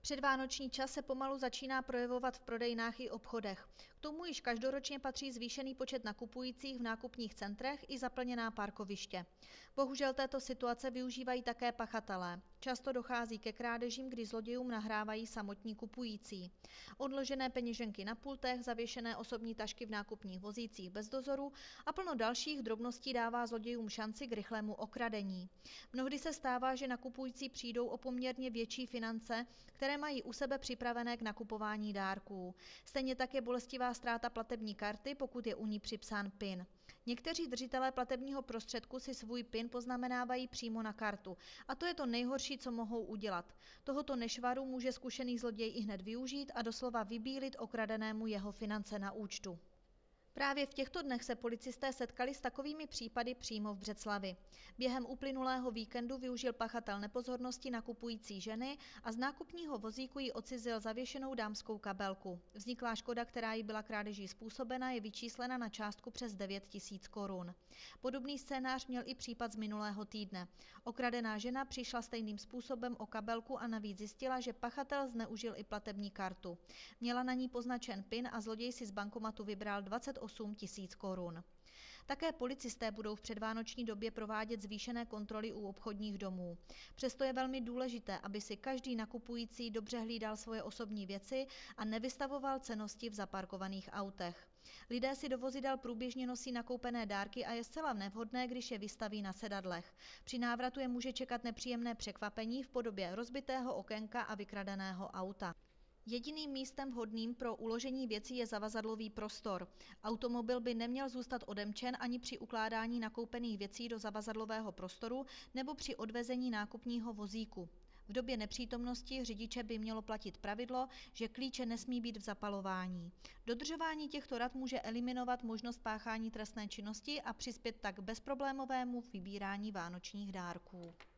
Předvánoční čas se pomalu začíná projevovat v prodejnách i obchodech. K tomu již každoročně patří zvýšený počet nakupujících v nákupních centrech i zaplněná parkoviště. Bohužel této situace využívají také pachatelé. Často dochází ke krádežím, kdy zlodějům nahrávají samotní kupující. Odložené peněženky na pultech, zavěšené osobní tašky v nákupních vozících bez dozoru a plno dalších drobností dává zlodějům šanci k rychlému okradení. Mnohdy se stává, že nakupující přijdou o poměrně větší finance, které mají u sebe připravené k nakupování dárků. Stejně tak je bolestivá ztráta platební karty, pokud je u ní připsán PIN. Někteří držitelé platebního prostředku si svůj PIN poznamenávají přímo na kartu. A to je to nejhorší, co mohou udělat. Tohoto nešvaru může zkušený zloděj ihned využít a doslova vybílit okradenému jeho finance na účtu. Právě v těchto dnech se policisté setkali s takovými případy přímo v Břeclavi. Během uplynulého víkendu využil pachatel nepozornosti nakupující ženy a z nákupního vozíku jí odcizil zavěšenou dámskou kabelku. Vzniklá škoda, která jí byla krádeží způsobena, je vyčíslena na částku přes 9 000 korun. Podobný scénář měl i případ z minulého týdne. Okradená žena přišla stejným způsobem o kabelku a navíc zjistila, že pachatel zneužil i platební kartu. Měla na ní poznačen PIN a zloděj si z bankomatu vybral 28 000 korun. Také policisté budou v předvánoční době provádět zvýšené kontroly u obchodních domů. Přesto je velmi důležité, aby si každý nakupující dobře hlídal svoje osobní věci a nevystavoval cennosti v zaparkovaných autech. Lidé si do vozidel průběžně nosí nakoupené dárky a je zcela nevhodné, když je vystaví na sedadlech. Při návratu je může čekat nepříjemné překvapení v podobě rozbitého okénka a vykradeného auta. Jediným místem vhodným pro uložení věcí je zavazadlový prostor. Automobil by neměl zůstat odemčen ani při ukládání nakoupených věcí do zavazadlového prostoru nebo při odvezení nákupního vozíku. V době nepřítomnosti řidiče by mělo platit pravidlo, že klíče nesmí být v zapalování. Dodržování těchto rad může eliminovat možnost páchání trestné činnosti a přispět tak k bezproblémovému vybírání vánočních dárků.